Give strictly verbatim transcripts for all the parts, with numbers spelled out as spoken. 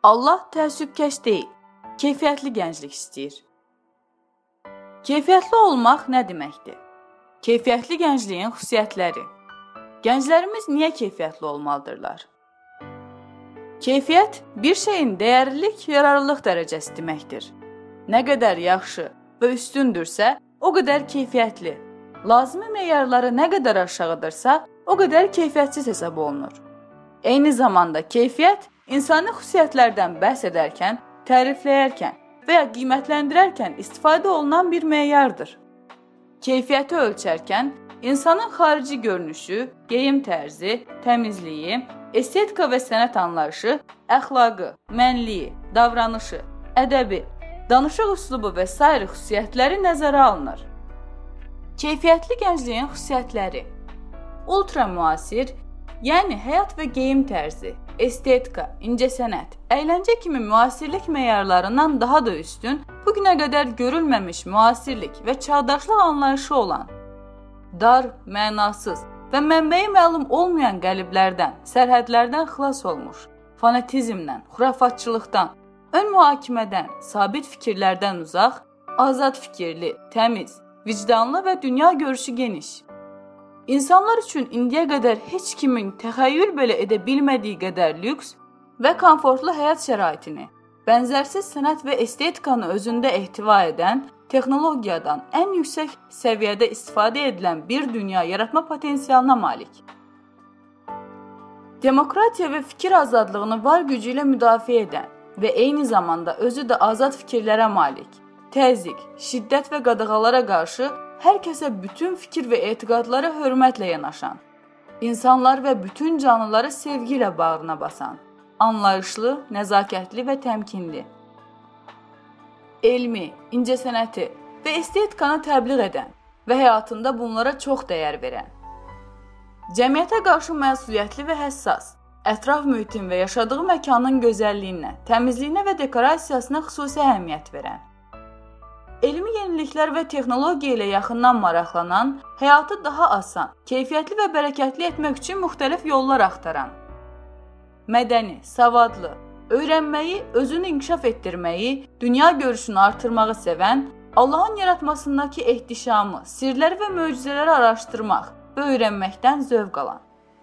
Allah təəssübkeş deyil, keyfiyyətli gənclik istəyir. Keyfiyyətli olmaq nə deməkdir? Keyfiyyətli gəncliyin xüsusiyyətləri. Gənclərimiz niyə keyfiyyətli olmalıdırlar? Keyfiyyət, bir şeyin dəyərlilik, yararlılıq dərəcəsi deməkdir. Nə qədər yaxşı və üstündürsə, o qədər keyfiyyətli. Lazımi meyarları nə qədər aşağıdırsa, o qədər keyfiyyətsiz hesab olunur. Eyni zamanda keyfiyyət, insani xüsusiyyətlərdən bəhs edərkən, tərifləyərkən və ya qiymətləndirərkən istifadə olunan bir meyardır. Keyfiyyəti ölçərkən, insanın xarici görünüşü, geyim tərzi, təmizliyi, estetika və sənət anlayışı, əxlaqı, mənliyi, davranışı, ədəbi, danışıq üslubu və sair xüsusiyyətləri nəzərə alınır. Keyfiyyətli gəncliyin xüsusiyyətləri. Ultra müasir, yəni həyat və geyim tərzi, estetika, incəsənət, əyləncə kimi müasirlik meyarlarından daha da üstün, bugünə qədər görülməmiş müasirlik və çağdaşlıq anlayışı olan, dar, mənasız və mənbəyi məlum olmayan qəliblərdən, sərhədlərdən xilas olmuş, fanatizmdən, xurafatçılıqdan, ön mühakimədən, sabit fikirlərdən uzaq, azad fikirli, təmiz, vicdanlı və dünya görüşü geniş. İnsanlar üçün indiyə qədər heç kimin təxəyyül belə edə bilmədiyi qədər lüks və komfortlu həyat şəraitini, bənzərsiz sənət və estetikanı özündə ehtiva edən, texnologiyadan ən yüksək səviyyədə istifadə edilən bir dünya yaratma potensialına malik. Demokratiya və fikir azadlığını var gücü ilə müdafiə edən və eyni zamanda özü də azad fikirlərə malik, təzyiq, şiddət və qadağalara qarşı hər kəsə bütün fikir və etiqadlara hörmətlə yanaşan, insanlar və bütün canlıları sevgi ilə bağrına basan, anlayışlı, nəzakətli və təmkinli, elmi, incəsənəti və estetikanı təbliğ edən və həyatında bunlara çox dəyər verən, cəmiyyətə qarşı məsuliyyətli və həssas, ətraf mühitin və yaşadığı məkanın gözəlliyinə, təmizliyinə və dekorasiyasına xüsusi əhəmiyyət verən, elmi yeniliklər və texnologiya ilə yaxından maraqlanan, həyatı daha asan, keyfiyyətli və bərəkətli etmək üçün müxtəlif yollar axtaran, mədəni, savadlı, öyrənməyi, özünü inkişaf etdirməyi, dünya görüşünü artırmağı sevən, Allahın yaratmasındakı ehtişamı, sirləri və möcüzələri araşdırmaq və öyrənməkdən zövq alan,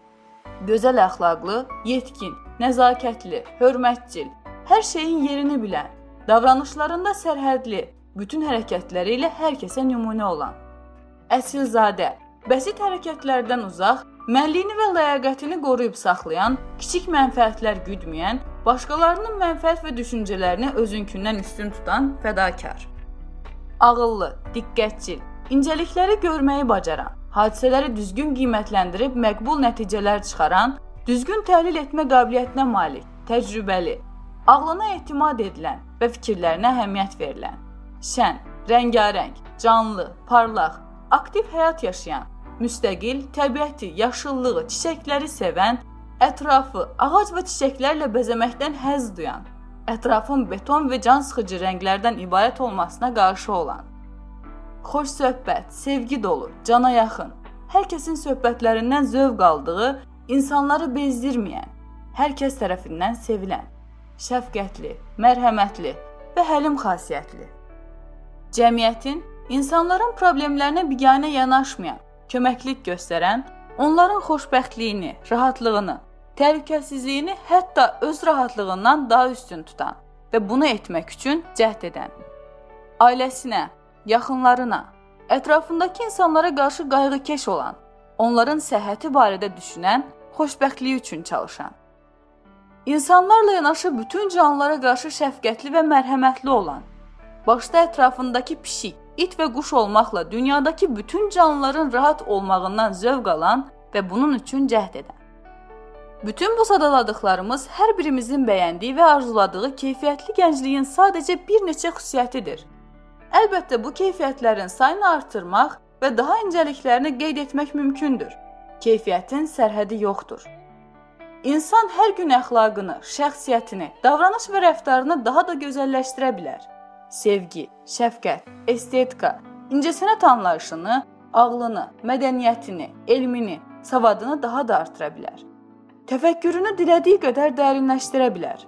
gözəl əxlaqlı, yetkin, nəzakətli, hörmətcil, hər şeyin yerini bilən, davranışlarında sərhədli, bütün hərəkətləri ilə hər kəsə nümunə olan, əsilzadə, bəsit hərəkətlərdən uzaq, mənliyini və ləyaqətini qoruyub saxlayan, kiçik mənfəətlər güdməyən, başqalarının mənfəət və düşüncələrini özünkündən üstün tutan fədakar. Ağıllı, diqqətcil, incəlikləri görməyi bacaran, hadisələri düzgün qiymətləndirib məqbul nəticələr çıxaran, düzgün təhlil etmə qabiliyyətinə malik, təcrübəli, ağlına etimad edilən və fikirlərinə əhəmiyyət verilən, şən, rəngarəng, canlı, parlaq, aktiv həyat yaşayan, müstəqil, təbiəti, yaşıllığı, çiçəkləri sevən, ətrafı ağac və çiçəklərlə bəzəməkdən həzz duyan, ətrafın beton və can sıxıcı rənglərdən ibarət olmasına qarşı olan, xoş söhbət, sevgi dolu, cana yaxın, hər kəsin söhbətlərindən zövq aldığı, insanları bezdirməyən, hər kəs tərəfindən sevilən, şəfqətli, mərhəmətli və həlim xasiyyətli. Cəmiyyətin, insanların problemlərinə biganə yanaşmayan, köməklik göstərən, onların xoşbəxtliyini, rahatlığını, təhlükəsizliyini hətta öz rahatlığından daha üstün tutan və bunu etmək üçün cəhd edən, ailəsinə, yaxınlarına, ətrafındakı insanlara qarşı qayğıkeş olan, onların səhhəti barədə düşünən, xoşbəxtliyi üçün çalışan, insanlarla yanaşı bütün canlılara qarşı şəfqətli və mərhəmətli olan, başda ətrafındakı pişik, it və quş olmaqla dünyadakı bütün canlıların rahat olmağından zövq alan və bunun üçün cəhd edən. Bütün bu sadaladıqlarımız hər birimizin bəyəndiyi və arzuladığı keyfiyyətli gəncliyin sadəcə bir neçə xüsusiyyətidir. Əlbəttə bu keyfiyyətlərin sayını artırmaq və daha incəliklərini qeyd etmək mümkündür. Keyfiyyətin sərhədi yoxdur. İnsan hər gün əxlaqını, şəxsiyyətini, davranış və rəftarını daha da gözəlləşdirə bilər. Sevgi, şəfqət, estetika, incəsənət anlayışını, ağlını, mədəniyyətini, elmini, savadını daha da artıra bilər. Təfəkkürünü dilədiyi qədər dərinləşdirə bilər.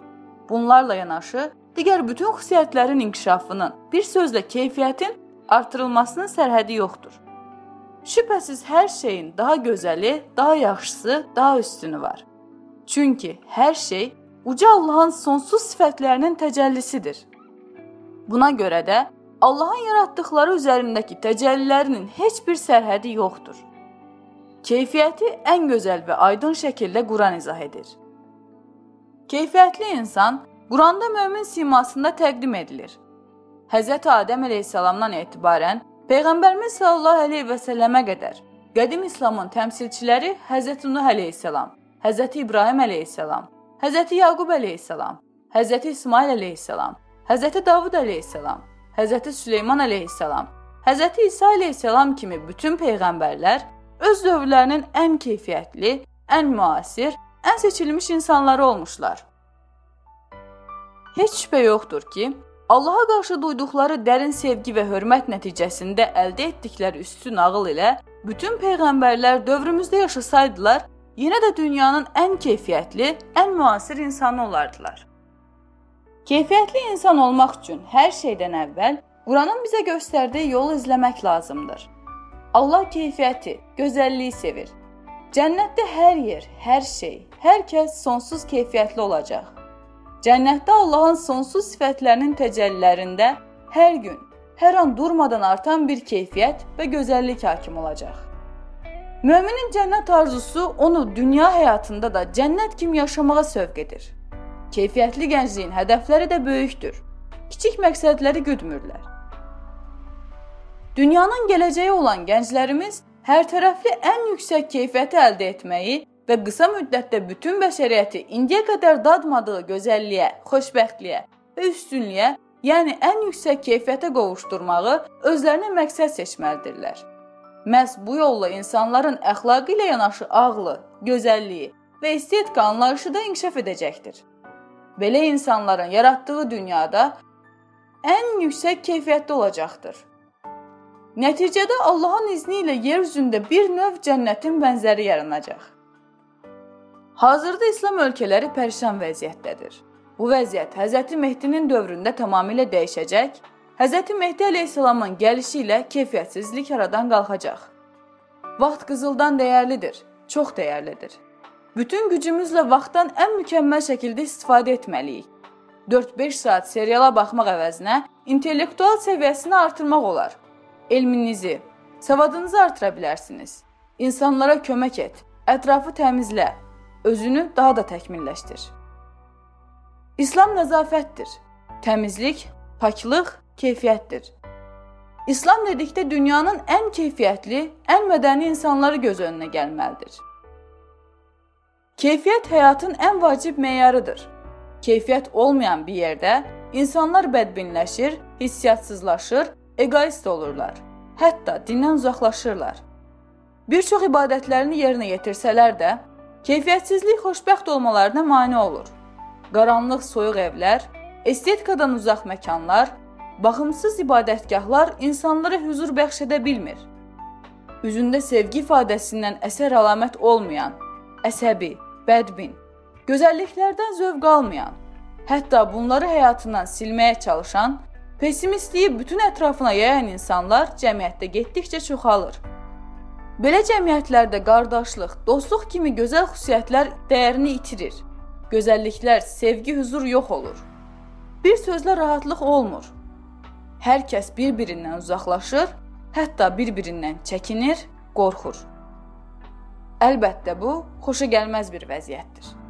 Bunlarla yanaşı, digər bütün xüsusiyyətlərin inkişafının, bir sözlə keyfiyyətin artırılmasının sərhədi yoxdur. Şübhəsiz hər şeyin daha gözəli, daha yaxşısı, daha üstünü var. Çünki hər şey uca Allahın sonsuz sifətlərinin təcəllisidir. Buna görə də Allahın yaratdıqları üzərindəki təcəllilərinin heç bir sərhədi yoxdur. Keyfiyyəti ən gözəl və aydın şəkildə Quran izah edir. Keyfiyyətli insan Quranda mömin simasında təqdim edilir. Həzrəti Adəm əleyhissalamdan etibarən Peyğəmbərimiz sallallahu əleyhi və səlləmə qədər qədim İslamın təmsilçiləri Həzrəti Nuh əleyhissalam, Həzrəti İbrahim əleyhissalam, Həzrəti Yaqub əleyhissalam, Həzrəti İsmail əleyhissalam, Həzrəti Davud əleyhissalam, Həzrəti Süleyman əleyhissalam, Həzrəti İsa əleyhissalam kimi bütün peyğəmbərlər öz dövrlərinin ən keyfiyyətli, ən müasir, ən seçilmiş insanları olmuşlar. Heç şübhə yoxdur ki, Allaha qarşı duyduqları dərin sevgi və hörmət nəticəsində əldə etdikləri üstün ağıl ilə bütün peyğəmbərlər dövrümüzdə yaşasaydılar, yenə də dünyanın ən keyfiyyətli, ən müasir insanı olardılar. Keyfiyyətli insan olmaq üçün hər şeydən əvvəl Quranın bizə göstərdiyi yolu izləmək lazımdır. Allah keyfiyyəti, gözəlliyi sevir. Cənnətdə hər yer, hər şey, hər kəs sonsuz keyfiyyətli olacaq. Cənnətdə Allahın sonsuz sifətlərinin təcəllilərində hər gün, hər an durmadan artan bir keyfiyyət və gözəllik hakim olacaq. Möminin cənnət arzusu onu dünya həyatında da cənnət kimi yaşamağa sövq edir. Keyfiyyətli gəncliyin hədəfləri də böyükdür. Kiçik məqsədləri güdmürlər. Dünyanın gələcəyi olan gənclərimiz hər tərəfli ən yüksək keyfiyyəti əldə etməyi və qısa müddətdə bütün bəşəriyyəti indiyə qədər dadmadığı gözəlliyə, xoşbəxtliyə və üstünlüyə, yəni ən yüksək keyfiyyətə qovuşdurmağı özlərinə məqsəd seçməlidirlər. Məhz bu yolla insanların əxlaqı ilə yanaşı ağlı, gözəlliyi və estetika anlayışı da inkişaf edəcəkdir. Belə insanların yaratdığı dünyada ən yüksək keyfiyyətdə olacaqdır. Nəticədə Allahın izni ilə yer üzündə bir növ cənnətin bənzəri yaranacaq. Hazırda İslam ölkələri pərişan vəziyyətdədir. Bu vəziyyət Həzrəti Mehdinin dövründə tamamilə dəyişəcək, Həzrəti Mehdi əleyhissalamın gəlişi ilə keyfiyyətsizlik aradan qalxacaq. Vaxt qızıldan dəyərlidir, çox dəyərlidir. Bütün gücümüzlə vaxtdan ən mükəmməl şəkildə istifadə etməliyik. dörd-beş saat seriala baxmaq əvəzinə intellektual səviyyəsini artırmaq olar. Elminizi, savadınızı artıra bilərsiniz. İnsanlara kömək et, ətrafı təmizlə, özünü daha da təkmilləşdir. İslam nəzafətdir. Təmizlik, paklıq, keyfiyyətdir. İslam dedikdə dünyanın ən keyfiyyətli, ən mədəni insanları göz önünə gəlməlidir. Keyfiyyət həyatın ən vacib meyarıdır. Keyfiyyət olmayan bir yerdə insanlar bədbinləşir, hissiyatsızlaşır, egoist olurlar. Hətta dindən uzaqlaşırlar. Bir çox ibadətlərini yerinə yetirsələr də, keyfiyyətsizlik xoşbəxt olmalarına mane olur. Qaranlıq, soyuq evlər, estetikadan uzaq məkanlar, baxımsız ibadətgahlar insanlara huzur bəxş edə bilmir. Üzündə sevgi ifadəsindən əsər əlamət olmayan, əsəbi, bədbin, gözəlliklərdən zövq almayan, hətta bunları həyatından silməyə çalışan, pessimistliyi bütün ətrafına yayan insanlar cəmiyyətdə getdikcə çoxalır. Belə cəmiyyətlərdə qardaşlıq, dostluq kimi gözəl xüsusiyyətlər dəyərini itirir. Gözəlliklər, sevgi, huzur yox olur. Bir sözlə rahatlıq olmur. Hər kəs bir-birindən uzaqlaşır, hətta bir-birindən çəkinir, qorxur. Əlbəttə bu, xoşagəlməz bir vəziyyətdir.